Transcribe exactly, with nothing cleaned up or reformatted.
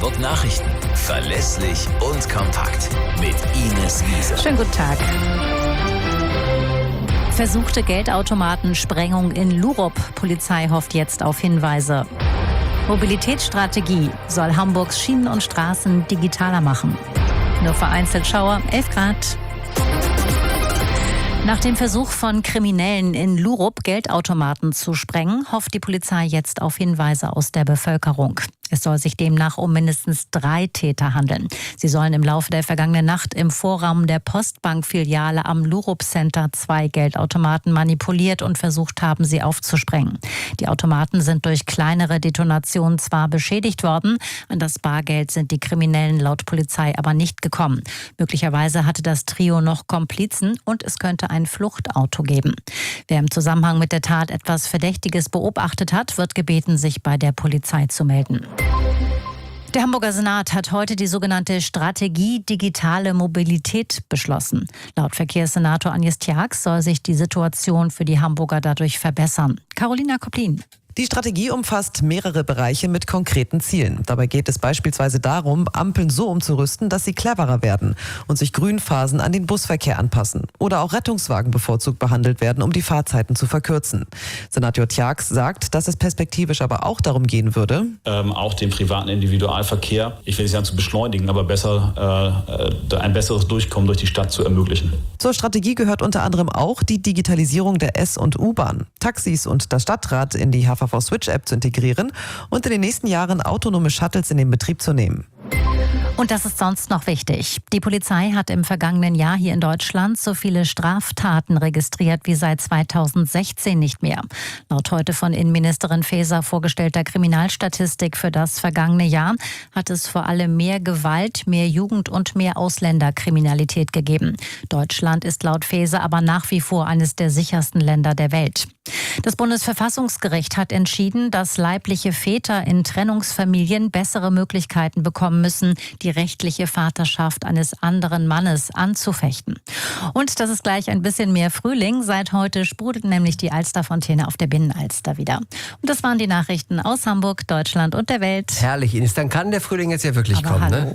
Hamburg Nachrichten. Verlässlich und kompakt. Mit Ines Wiese. Schönen guten Tag. Versuchte Geldautomatensprengung in Lurup. Polizei hofft jetzt auf Hinweise. Mobilitätsstrategie soll Hamburgs Schienen und Straßen digitaler machen. Nur vereinzelt Schauer, elf Grad. Nach dem Versuch von Kriminellen in Lurup Geldautomaten zu sprengen, hofft die Polizei jetzt auf Hinweise aus der Bevölkerung. Es soll sich demnach um mindestens drei Täter handeln. Sie sollen im Laufe der vergangenen Nacht im Vorraum der Postbank-Filiale am Lurup Center zwei Geldautomaten manipuliert und versucht haben, sie aufzusprengen. Die Automaten sind durch kleinere Detonationen zwar beschädigt worden, an das Bargeld sind die Kriminellen laut Polizei aber nicht gekommen. Möglicherweise hatte das Trio noch Komplizen und es könnte ein Fluchtauto geben. Wer im Zusammenhang mit der Tat etwas Verdächtiges beobachtet hat, wird gebeten, sich bei der Polizei zu melden. Der Hamburger Senat hat heute die sogenannte Strategie Digitale Mobilität beschlossen. Laut Verkehrssenator Agnes Tjax soll sich die Situation für die Hamburger dadurch verbessern. Carolina Koplin. Die Strategie umfasst mehrere Bereiche mit konkreten Zielen. Dabei geht es beispielsweise darum, Ampeln so umzurüsten, dass sie cleverer werden und sich Grünphasen an den Busverkehr anpassen. Oder auch Rettungswagen bevorzugt behandelt werden, um die Fahrzeiten zu verkürzen. Senator Tjax sagt, dass es perspektivisch aber auch darum gehen würde, ähm, auch den privaten Individualverkehr, ich will nicht sagen zu beschleunigen, aber besser äh, ein besseres Durchkommen durch die Stadt zu ermöglichen. Zur Strategie gehört unter anderem auch die Digitalisierung der S- und U-Bahn, Taxis und das Stadtrat in die H V V-Switch-App zu integrieren und in den nächsten Jahren autonome Shuttles in den Betrieb zu nehmen. Und das ist sonst noch wichtig. Die Polizei hat im vergangenen Jahr hier in Deutschland so viele Straftaten registriert wie seit zweitausendsechzehn nicht mehr. Laut heute von Innenministerin Faeser vorgestellter Kriminalstatistik für das vergangene Jahr hat es vor allem mehr Gewalt, mehr Jugend- und mehr Ausländerkriminalität gegeben. Deutschland ist laut Faeser aber nach wie vor eines der sichersten Länder der Welt. Das Bundesverfassungsgericht hat entschieden, dass leibliche Väter in Trennungsfamilien bessere Möglichkeiten bekommen müssen, die rechtliche Vaterschaft eines anderen Mannes anzufechten. Und das ist gleich ein bisschen mehr Frühling. Seit heute sprudelt nämlich die Alsterfontäne auf der Binnenalster wieder. Und das waren die Nachrichten aus Hamburg, Deutschland und der Welt. Herrlich, Ines. Dann kann der Frühling jetzt ja wirklich Aber kommen, hallo. ne?